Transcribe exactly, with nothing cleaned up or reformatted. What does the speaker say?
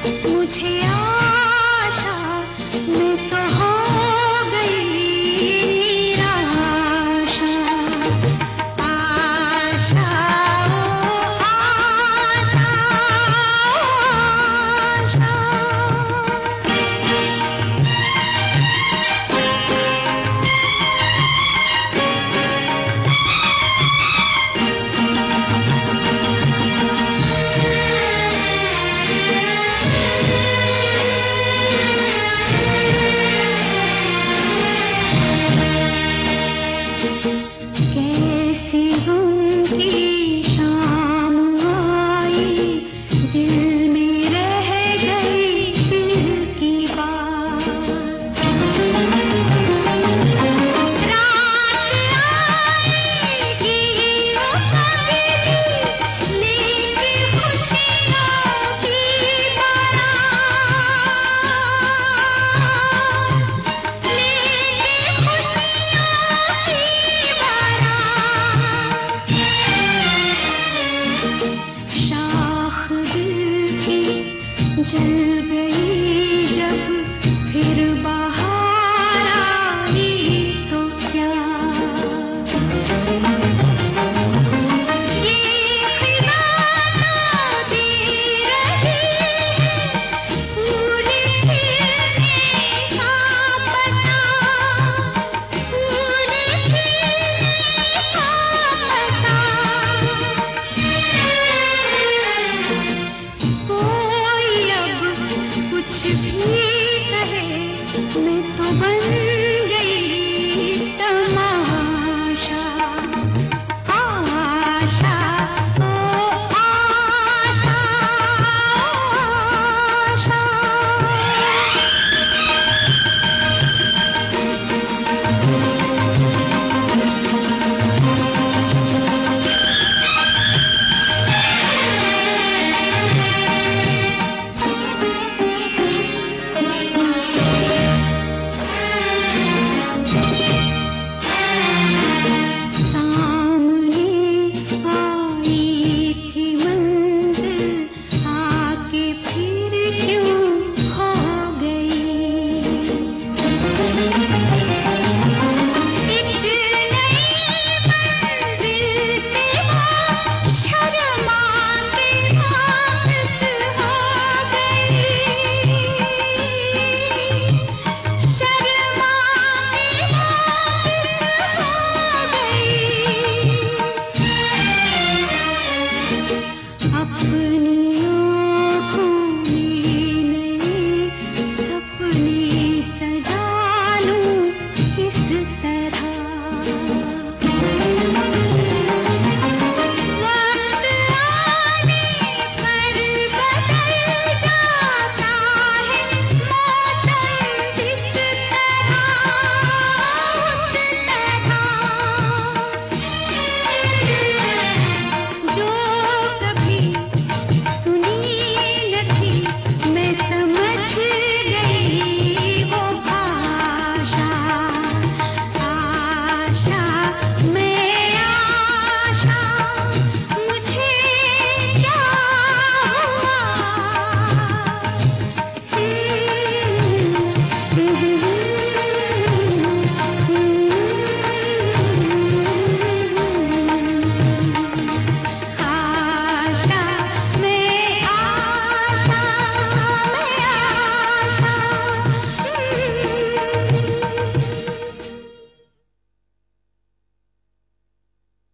मुझे आशा मैं तो हो गई निराशा। आशा ओ आशा, आशा। कैसी गम की शाम आई, दिल में रह गई दिल की बात। रात आएगी वो कभी, लेके खुशियों की बारात, लेके खुशियों की बारात। शाख दिल की जल गई जब फिर बाहर आई तो क्या। ये खिला तो दे रही है पूरी खिलने का पता, पूरी खिलने का पता। कोई अब कुछ भी कहे मैं तो बन